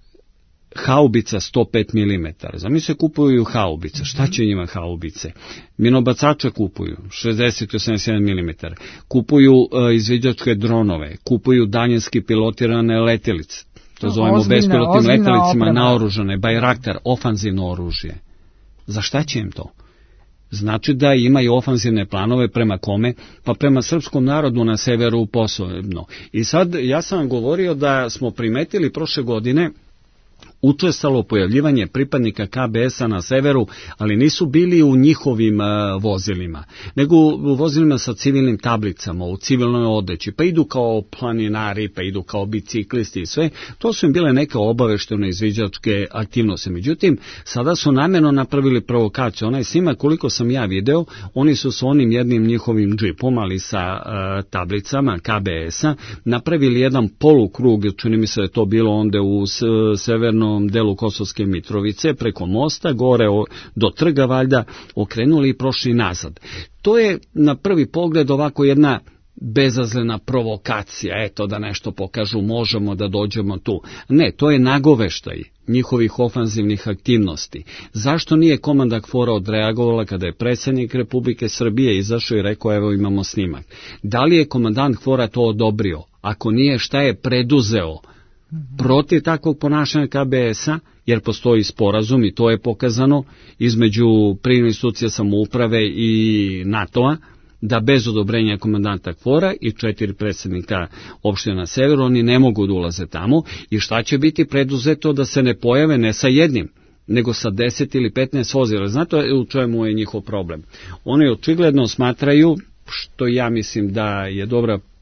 haubica sto pet milimetara. Zamislite, kupuju haubice. Šta će njima haubice? Minobacače kupuju, šezdeset do osamdeset jedan milimetar. Kupuju uh, izviđačke dronove, kupuju daljinski pilotirane letelice. To zovemo ozbiljna, bespilotnim ozbiljna letelicima oprema. Naoružane, Bajraktar, ofanzivno oružje. Za šta će im to? Znači da imaju ofanzivne planove prema kome? Pa prema srpskom narodu na severu posebno. I sad ja sam vam govorio da smo primetili prošle godine učestalo pojavljivanje pripadnika K B S-a na severu, ali nisu bili u njihovim uh, vozilima, nego u vozilima sa civilnim tablicama, u civilnoj odeći, pa idu kao planinari, pa idu kao biciklisti i sve. To su im bile neke obaveštene izviđačke aktivnosti. Međutim, sada su namjerno napravili provokaciju. Onaj snimak, koliko sam ja video, oni su s onim jednim njihovim džipom, ali sa uh, tablicama K B S-a, napravili jedan polukrug, čini mi se da je to bilo onda u s, severnom delu Kosovske Mitrovice, preko mosta, gore o, do trga valjda, okrenuli i prošli nazad. To je na prvi pogled ovako jedna bezazlena provokacija, eto da nešto pokažu, možemo da dođemo tu. Ne, to je nagoveštaj njihovih ofanzivnih aktivnosti. Zašto nije komanda KFOR-a odreagovala kada je predsjednik Republike Srbije izašao i rekao evo imamo snimak? Da li je komandant KFOR-a to odobrio? Ako nije, šta je preduzeo protiv takvog ponašanja K B S-a, jer postoji sporazum i to je pokazano između prijemnih institucija samouprave i NATO-a, da bez odobrenja komandanta KFOR-a i četiri predsjednika opštine na severu oni ne mogu da ulaze tamo, i šta će biti preduzeto da se ne pojave ne sa jednim, nego sa deset ili petnaest vozila. Znate u čemu je njihov problem? Oni očigledno smatraju, što ja mislim da je dobra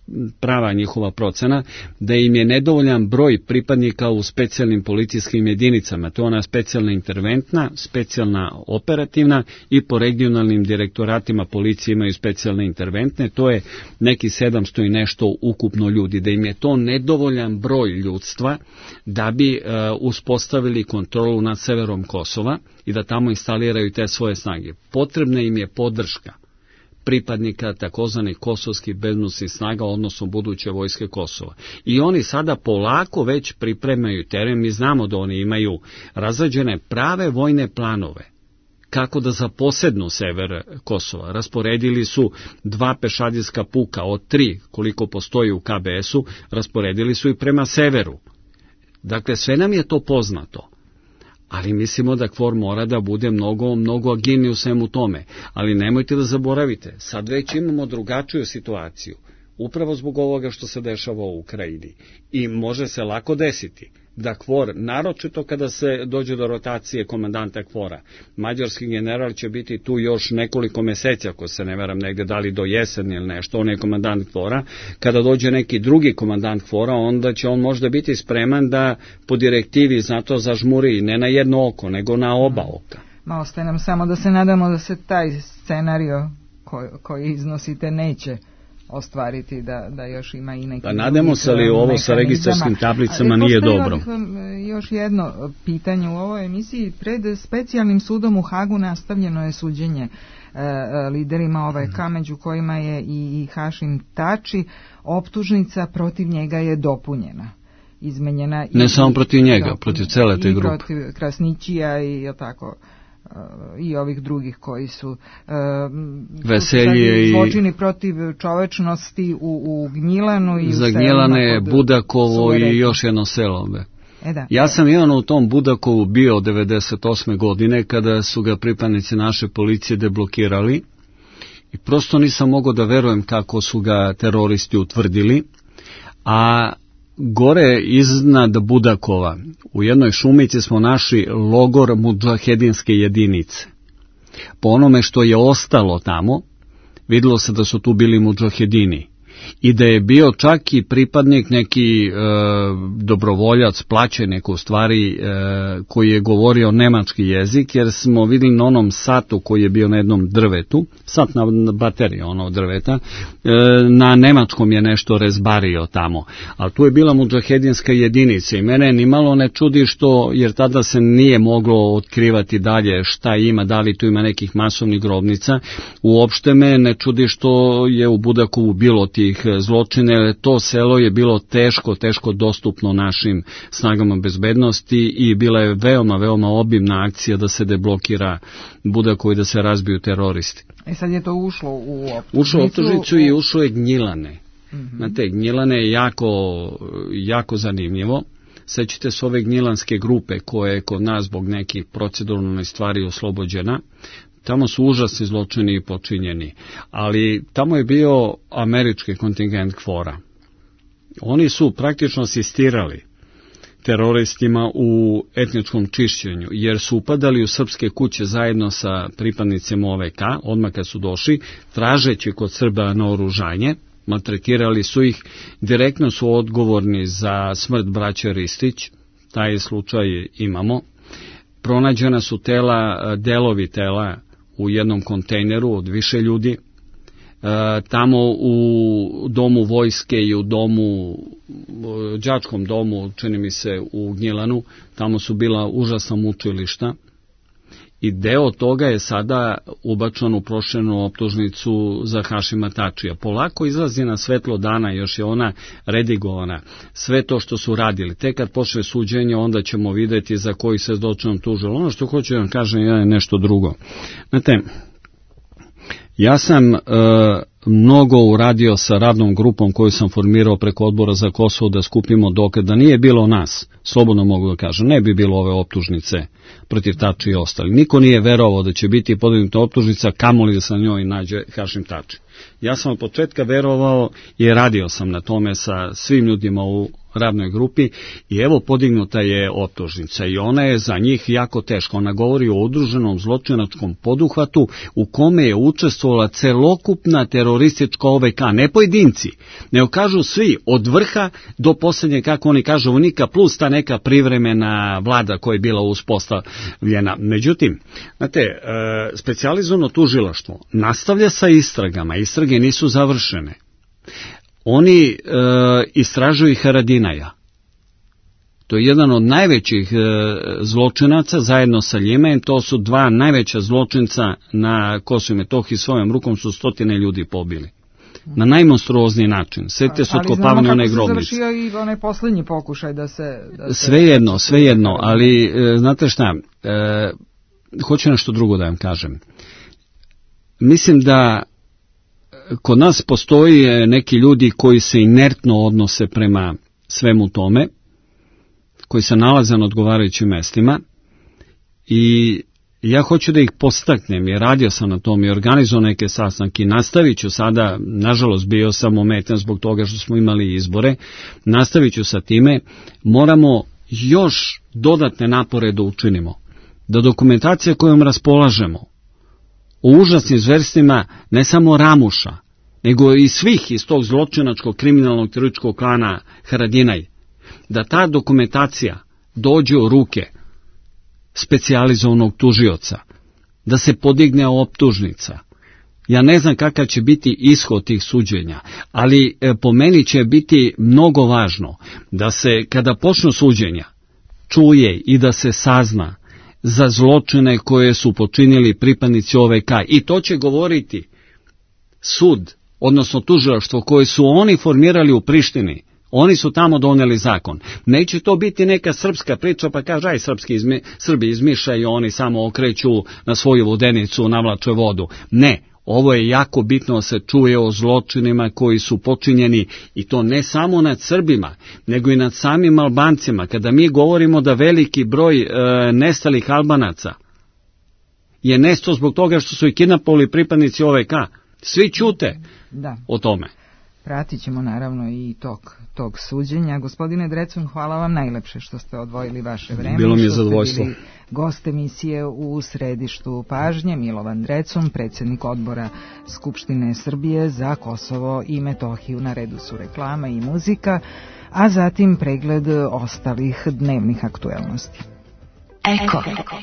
prava njihova procena, da im je nedovoljan broj pripadnika u specijalnim policijskim jedinicama. To je ona specijalna interventna, specijalna operativna i po regionalnim direktoratima policije imaju specijalne interventne. To je neki sedamsto i nešto ukupno ljudi. Da im je to nedovoljan broj ljudstva da bi uh, uspostavili kontrolu nad severom Kosova i da tamo instaliraju te svoje snage. Potrebna im je podrška pripadnika takozvanih kosovskih bezbednosnih snaga, odnosno buduće vojske Kosova. I oni sada polako već pripremaju teren. Mi znamo da oni imaju razrađene prave vojne planove kako da zaposednu sever Kosova. Rasporedili su dva pešadijska puka od tri, koliko postoji u K B S-u, rasporedili su i prema severu. Dakle, sve nam je to poznato. Ali mislimo da KFOR mora da bude mnogo, mnogo agilniji u svemu tome. Ali nemojte da zaboravite, sad već imamo drugačiju situaciju, upravo zbog ovoga što se dešava u Ukrajini. I može se lako desiti da KFOR, naročito kada se dođe do rotacije komandanta KFOR-a, mađarski general će biti tu još nekoliko meseci, ako se ne veram, negde da li do jeseni ili nešto, on je komandant KFOR-a. Kada dođe neki drugi komandant KFOR-a, onda će on možda biti spreman da po direktivi zato zažmuri ne na jedno oko, nego na oba oka. Ma ostaje nam samo da se nadamo da se taj scenario koji, koji iznosite neće ostvariti, da, da još ima i neki... Pa nadamo se, ali ovo sa registarskim tablicama ali nije dobro. Još jedno pitanje u ovoj emisiji. Pred specijalnim sudom u Hagu nastavljeno je suđenje e, liderima O V K, među kojima je i Hašim Tači. Optužnica protiv njega je dopunjena. Izmenjena ne i, samo protiv njega, dopunjena, protiv cele te grupe. I protiv Krasnićija i tako... i ovih drugih koji su uh, Veselje i zločini protiv čovečnosti u, u Gnjilanu i za Gnjilane, Budakovo i još jedno selo. E da, ja sam Ivan u tom Budakovu bio devedeset osme godine kada su ga pripadnici naše policije deblokirali i prosto nisam mogao da verujem kako su ga teroristi utvrdili, a gore iznad Budakova, u jednoj šumici smo našli logor mudžahedinske jedinice. Po onome što je ostalo tamo, vidjelo se da su tu bili mudžahedini i da je bio čak i pripadnik neki e, dobrovoljac, plaćenik u stvari, e, koji je govorio nemački jezik, jer smo vidjeli na onom satu koji je bio na jednom drvetu, sat na bateriji ono drveta, e, na nemačkom je nešto rezbario tamo, ali tu je bila mudžahedinska jedinica i mene nimalo ne čudi što, jer tada se nije moglo otkrivati dalje šta ima, da li tu ima nekih masovnih grobnica, uopšte me ne čudi što je u Budakovu bilo tih zločine, jer to selo je bilo teško, teško dostupno našim snagama bezbednosti i bila je veoma, veoma obimna akcija da se deblokira Budako i da se razbiju teroristi. E sad je to ušlo u optužnicu? Ušlo u optužnicu i ušlo je Gnjilane. Mm-hmm. Znate, Gnjilane je jako, jako zanimljivo. Sećate se ove gnjilanske grupe koje je kod nas zbog nekih proceduralnih stvari oslobođena. Tamo su užasni zločini počinjeni, ali tamo je bio američki kontingent KFOR-a. Oni su praktično asistirali teroristima u etničkom čišćenju, jer su upadali u srpske kuće zajedno sa pripadnicima O V K, odmah kad su došli, tražeći kod Srba naoružanje, maltretirali su ih, direktno su odgovorni za smrt braće Ristić, taj slučaj imamo. Pronađena su tela, delovi tela u jednom kontejneru od više ljudi. E, tamo u domu vojske i u domu, đačkom domu, čini mi se u Gnjilanu, tamo su bila užasna mučilišta. I deo toga je sada ubačen u proširenu optužnicu za Hašima Tačija. Polako izlazi na svetlo dana, još je ona redigovana. Sve to što su radili. Tek kad počne suđenje, onda ćemo vidjeti za koji se zločinom tužilo. Ono što hoću da vam kažem je nešto drugo. Znate, ja sam e, mnogo uradio sa radnom grupom koju sam formirao preko Odbora za Kosovo da skupimo dokaz. Da nije bilo nas, slobodno mogu da kažem, ne bi bilo ove optužnice protiv Tači i ostali. Niko nije verovao da će biti podignuta optužnica, kamoli da se na njoj nađe Hašim Tači. Ja sam od početka verovao i radio sam na tome sa svim ljudima u radnoj grupi i evo podignuta je optužnica i ona je za njih jako teška. Ona govori o udruženom zločinačkom poduhvatu u kome je učestvovala celokupna teroristička O V K, ne pojedinci, nego kažu svi, od vrha do posljednje, kako oni kažu, vojnika plus ta neka privremena vlada koja je bila uspostavljena. Međutim, znate, e, specijalizovano tužilaštvo nastavlja sa istragama, istrage nisu završene. Oni e, istražuju Haradinaja. To je jedan od najvećih e, zločinaca zajedno sa Ljimem, to su dva najveća zločinca na Kosovu i Metohiji, svojom rukom su stotine ljudi pobili. Na najmonstruozniji način. Sjetite se otkopavanja one grobnice. Ali znamo kako se završio i onaj poslednji pokušaj da se... Da se... Svejedno, svejedno, ali e, znate šta, e, hoću nešto drugo da vam kažem. Mislim da kod nas postoji neki ljudi koji se inertno odnose prema svemu tome, koji se nalaze na odgovarajućim mestima i ja hoću da ih postaknem, jer radio sam na tom i organizovao neke sastanke i nastavit ću sada, nažalost bio sam ometan zbog toga što smo imali izbore, nastavit ću sa time, moramo još dodatne napore da učinimo, da dokumentacija kojom raspolažemo o užasnim zverstvima ne samo Ramuša, nego i svih iz tog zločinačkog kriminalnog terorističkog klana Haradinaj, da ta dokumentacija dođe u ruke specijalizovanog tužioca, da se podigne optužnica. Ja ne znam kakav će biti ishod tih suđenja, ali e, po meni će biti mnogo važno da se, kada počnu suđenja, čuje i da se sazna za zločine koje su počinili pripadnici O V K. I to će govoriti sud, odnosno tužilaštvo koje su oni formirali u Prištini. Oni su tamo doneli zakon. Neće to biti neka srpska priča, pa kaže, aj srpski izmi, Srbi izmišljaju, oni samo okreću na svoju vodenicu, navlače vodu. Ne, ovo je jako bitno da se čuje o zločinima koji su počinjeni i to ne samo nad Srbima, nego i nad samim Albancima. Kada mi govorimo da veliki broj e, nestalih Albanaca je nesto zbog toga što su i kidnapovali pripadnici O V K, svi ćute da. O tome. Pratit ćemo naravno i tok, tog suđenja. Gospodine Drecun, hvala vam najlepše što ste odvojili vaše vreme. Bilo mi je zadovoljstvo. Što ste bili gost emisije u središtu pažnje. Milovan Drecun, predsjednik odbora Skupštine Srbije za Kosovo i Metohiju. Na redu su reklama i muzika, a zatim pregled ostalih dnevnih aktuelnosti. Eko.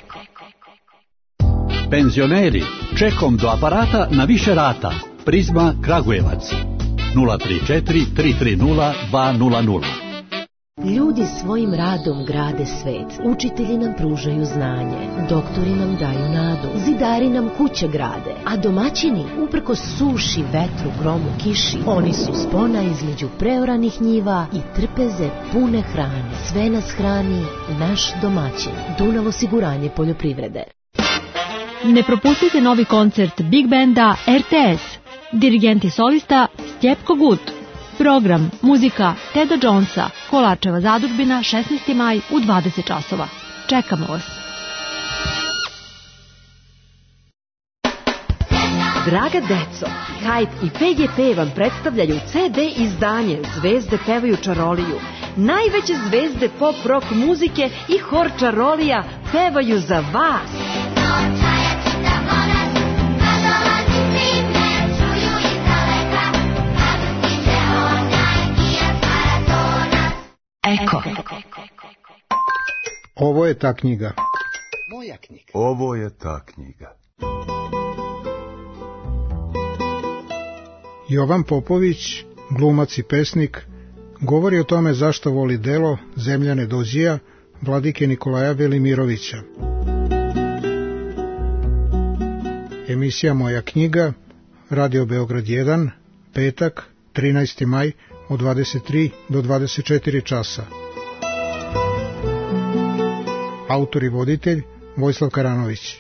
Penzioneri, čekom do aparata na više rata. Prizma Kragujevac. nula tri četiri tri tri nula dva nula nula. Ljudi svojim radom grade svet, učitelji nam pružaju znanje, doktori nam daju nadu, zidari nam kuće grade, a domaćini, uprkos suši, vetru, gromu, kiši, oni su spona između preoranih njiva i trpeze pune hrane. Sve nas hrani naš domaćin. Dunav osiguranje poljoprivrede. Ne propustite novi koncert Big Banda R T S. Dirigent i solista Stjepko Gut. Program, muzika Teda Jonesa, Kolačeva zadužbina, šesnaesti maj u dvadeset časova. Čekamo vas. Draga deco, Kajt i P G P vam predstavljaju C D izdanje Zvezde pevaju čaroliju. Najveće zvezde pop rock muzike i hor čarolija pevaju za vas. Eko. Ovo je ta knjiga. Moja knjiga. Ovo je ta knjiga. Jovan Popović, glumac i pesnik, govori o tome zašto voli delo Zemljane Dozija, vladike Nikolaja Velimirovića. Emisija Moja knjiga, Radio Beograd jedan, petak, trinaesti maj, od dvadeset tri do dvadeset četiri časa. Autor i voditelj Vojislav Karanović.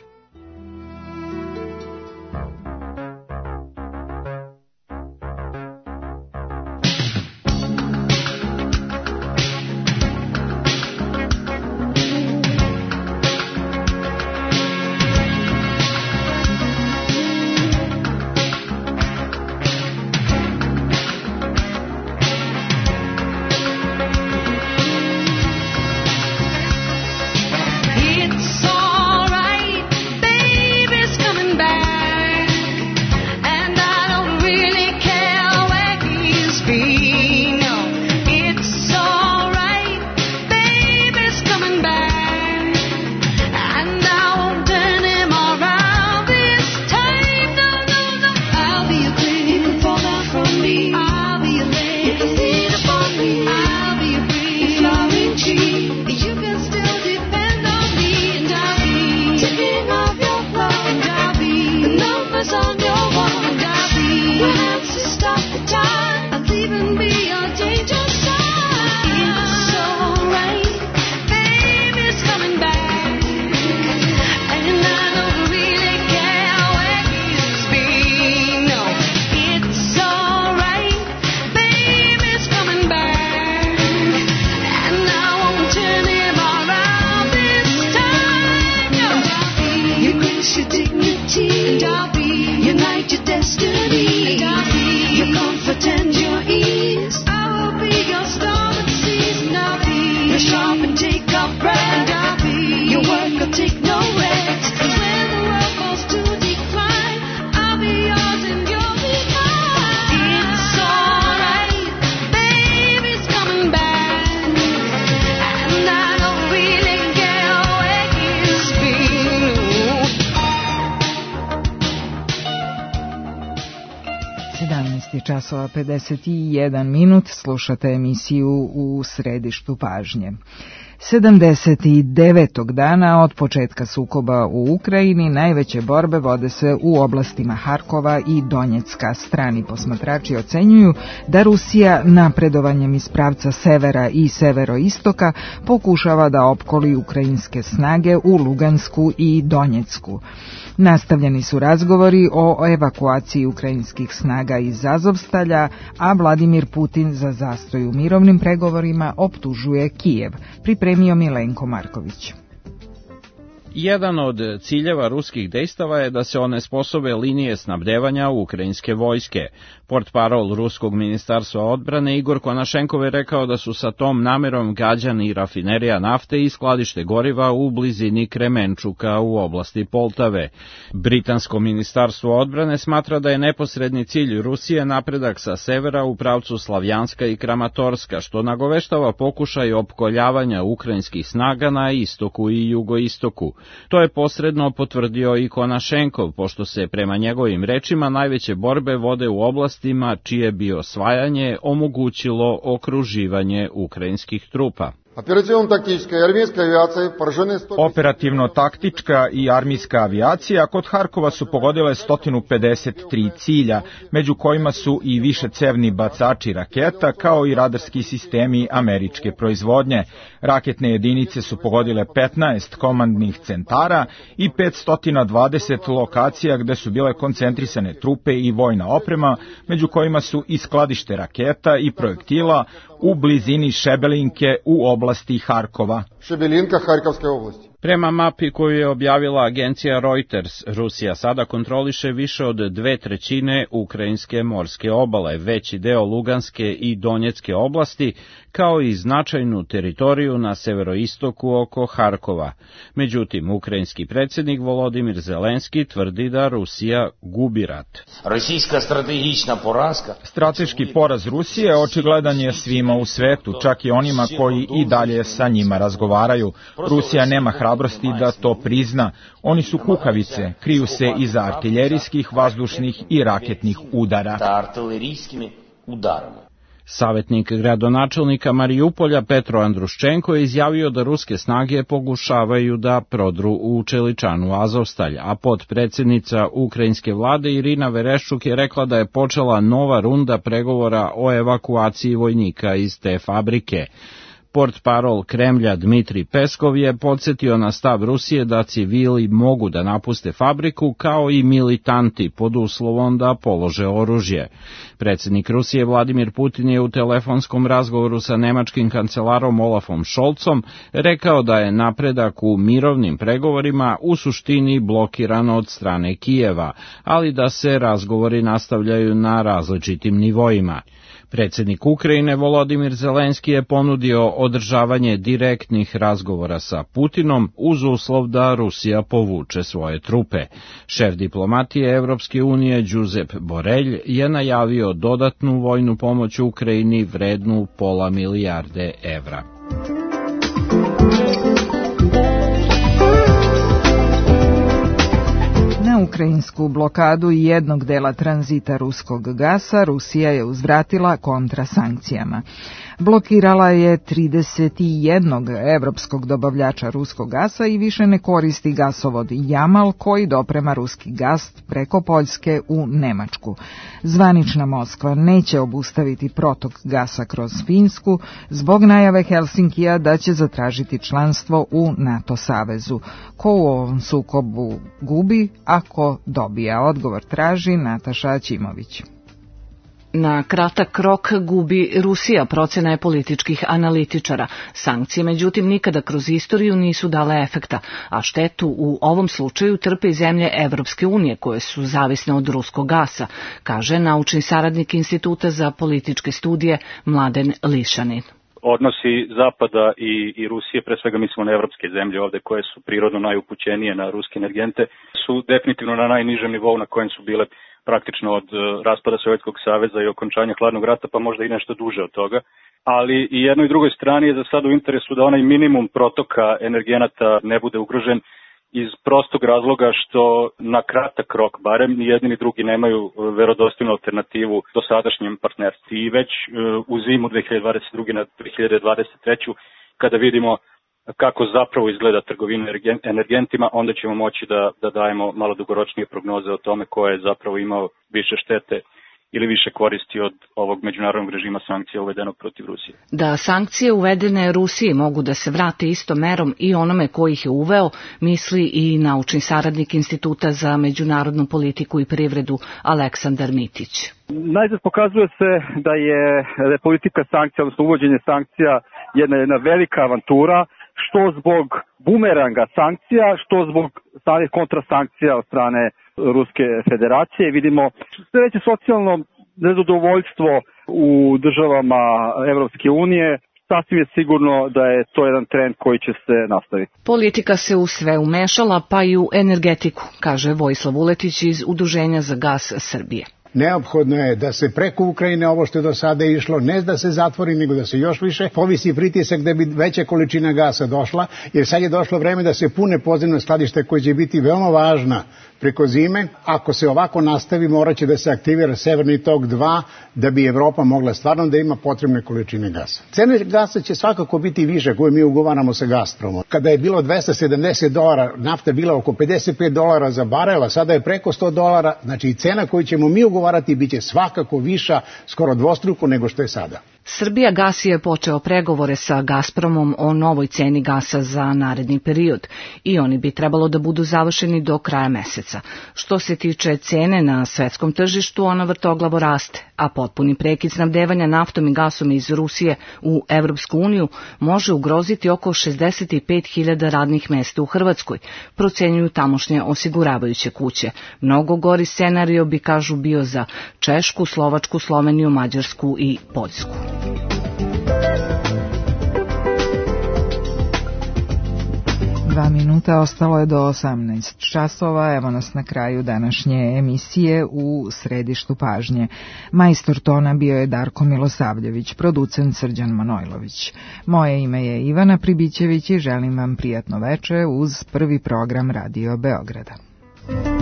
časova pedeset jedan minut, slušate emisiju U središtu pažnje. sedamdeset devetog dana od početka sukoba u Ukrajini najveće borbe vode se u oblastima Harkova i Donjecka. Strani posmatrači ocenjuju da Rusija napredovanjem iz pravca severa i severoistoka pokušava da opkoli ukrajinske snage u Lugansku i Donjecku. Nastavljeni su razgovori o evakuaciji ukrajinskih snaga iz Azovstalja, a Vladimir Putin za zastoj u mirovnim pregovorima optužuje Kijev. Pripremio Milenko Marković. Jedan od ciljeva ruskih dejstava je da se onesposobe linije snabdevanja ukrajinske vojske. Portparol Ruskog ministarstva odbrane Igor Konašenkov je rekao da su sa tom namerom gađani rafinerija nafte i skladište goriva u blizini Kremenčuka u oblasti Poltave. Britansko ministarstvo odbrane smatra da je neposredni cilj Rusije napredak sa severa u pravcu Slavjanska i Kramatorska, što nagoveštava pokušaj opkoljavanja ukrajinskih snaga na istoku i jugoistoku. To je posredno potvrdio i Konašenkov, pošto se prema njegovim rečima najveće borbe vode u oblastima čije bi osvajanje omogućilo okruživanje ukrajinskih trupa. Operativno-taktička i armijska avijacija kod Harkova su pogodile sto pedeset tri cilja, među kojima su i višecevni bacači raketa, kao i radarski sistemi američke proizvodnje. Raketne jedinice su pogodile petnaest komandnih centara i petsto dvadeset lokacija gde su bile koncentrisane trupe i vojna oprema, među kojima su i skladište raketa i projektila u blizini Šebelinke u oblasti Harkova. Šebelinka, Harkovske oblasti. Prema mapi koju je objavila agencija Reuters, Rusija sada kontroliše više od dve trećine ukrajinske morske obale, veći deo Luganske i Donjecke oblasti, kao i značajnu teritoriju na severoistoku oko Harkova. Međutim, ukrajinski predsjednik Volodimir Zelenski tvrdi da Rusija gubi rat. Rusijska strategična porazka. Strateški poraz Rusije očigledan je svima u svetu, čak i onima koji i dalje sa njima razgovaraju. Rusija nema hrabrosti da to prizna. Oni su kukavice, kriju se iza artiljerijskih, vazdušnih i raketnih udara. Savjetnik gradonačelnika Marijupolja Petro Andruščenko je izjavio da ruske snage pokušavaju da prodru u Čeličanu Azovstalj, a potpredsjednica ukrajinske vlade Irina Vereščuk je rekla da je počela nova runda pregovora o evakuaciji vojnika iz te fabrike. Portparol Kremlja Dmitrij Peskov je podsjetio na stav Rusije da civili mogu da napuste fabriku kao i militanti pod uslovom da polože oružje. Predsjednik Rusije Vladimir Putin je u telefonskom razgovoru sa nemačkim kancelarom Olafom Scholzom rekao da je napredak u mirovnim pregovorima u suštini blokiran od strane Kijeva, ali da se razgovori nastavljaju na različitim nivoima. Predsjednik Ukrajine Volodimir Zelenski je ponudio održavanje direktnih razgovora sa Putinom uz uslov da Rusija povuče svoje trupe. Šef diplomatije Evropske unije Josep Borrell je najavio dodatnu vojnu pomoć Ukrajini vrednu pola milijarde evra. Ukrajinsku blokadu i jednog dela tranzita ruskog gasa Rusija je uzvratila kontrasankcijama. Blokirala je trideset jednog evropskog dobavljača ruskog gasa i više ne koristi gasovod Jamal koji doprema ruski gas preko Poljske u Nemačku. Zvanična Moskva neće obustaviti protok gasa kroz Finsku zbog najave Helsinkija da će zatražiti članstvo u NATO savezu. Ko u ovom sukobu gubi, ako dobija? Odgovor traži Nataša Ćimović. Na kratak rok gubi Rusija, procena je političkih analitičara. Sankcije, međutim, nikada kroz istoriju nisu dale efekta, a štetu u ovom slučaju trpe i zemlje Evropske unije koje su zavisne od ruskog gasa, kaže naučni saradnik Instituta za političke studije Mladen Lišanin. Odnosi Zapada i, i Rusije, pre svega mislimo na evropske zemlje ovde koje su prirodno najupućenije na ruske energente, su definitivno na najnižem nivou na kojem su bile praktično od raspada Sovjetskog saveza i okončanja hladnog rata, pa možda i nešto duže od toga. Ali i jednoj i drugoj strani je za sad u interesu da onaj minimum protoka energenata ne bude ugrožen, iz prostog razloga što na kratak rok, barem ni jedni ni drugi nemaju verodostojnu alternativu do sadašnjem partnerstvu. I već u zimu dve hiljade dvadeset druge na dve hiljade dvadeset treće kada vidimo kako zapravo izgleda trgovina energentima, onda ćemo moći da, da dajemo malo dugoročnije prognoze o tome ko je zapravo imao više štete ili više koristi od ovog međunarodnog režima sankcija uvedenog protiv Rusije. Da sankcije uvedene Rusiji mogu da se vrate istom merom i onome ko ih je uveo, misli i naučni saradnik Instituta za međunarodnu politiku i privredu Aleksandar Mitić. Najzad pokazuje se da je politika sankcija, odnosno uvođenje sankcija, jedna, jedna velika avantura, što zbog bumeranga sankcija, što zbog samih kontrasankcija od strane Ruske federacije. Vidimo sve veće socijalno nezadovoljstvo u državama Evropske unije. Sasvim je sigurno da je to jedan trend koji će se nastaviti. Politika se u sve umešala, pa i u energetiku, kaže Vojislav Uletić iz Udruženja za gas Srbije. Neophodno je da se preko Ukrajine ovo što je do sada išlo, ne da se zatvori, nego da se još više povisi pritisak da bi veća količina gasa došla, jer sad je došlo vreme da se pune podzemne skladište koje će biti veoma važna preko zime. Ako se ovako nastavi, morat će da se aktivira Severni tok dva da bi Evropa mogla stvarno da ima potrebne količine gasa. Cene gasa će svakako biti više koje mi ugovaramo sa Gazpromom. Kada je bilo dvesta sedamdeset dolara, nafta bila oko pedeset pet dolara za barel, a sada je preko sto dolara, znači i cena koju ćemo mi ugovarati biće svakako viša, skoro dvostruko nego što je sada. Srbija gas je počeo pregovore sa Gazpromom o novoj ceni gasa za naredni period i oni bi trebalo da budu završeni do kraja meseca. Što se tiče cene na svetskom tržištu, ona vrtoglavo raste, a potpuni prekid snabdevanja naftom i gasom iz Rusije u Evropsku uniju može ugroziti oko šezdeset pet hiljada radnih mesta u Hrvatskoj, procenjuju tamošnje osiguravajuće kuće. Mnogo gori scenario bi, kažu, bio za Češku, Slovačku, Sloveniju, Mađarsku i Poljsku. Dva minuta, ostalo je do osamnaest časova, evo nas na kraju današnje emisije u središtu pažnje. Majstor tona bio je Darko Milosavljević, producent Srđan Manojlović. Moje ime je Ivana Pribićević i želim vam prijatno veče uz prvi program Radio Beograda.